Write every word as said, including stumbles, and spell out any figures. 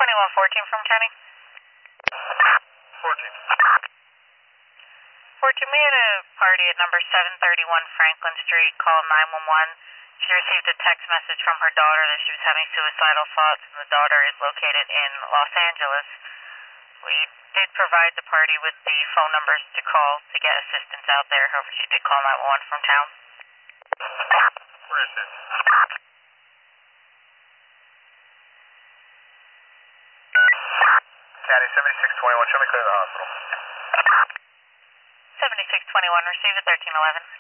twenty-one fourteen from county. fourteen. fourteen, we had a party at number seven thirty-one Franklin Street, call nine one one. She received a text message from her daughter that she was having suicidal thoughts, and the daughter is located in Los Angeles. We did provide the party with the phone numbers to call to get assistance out there. However, she did call nine one one from town. Where is it? County seventy-six twenty-one, show me clear to the hospital. seventy-six twenty-one, received at thirteen eleven.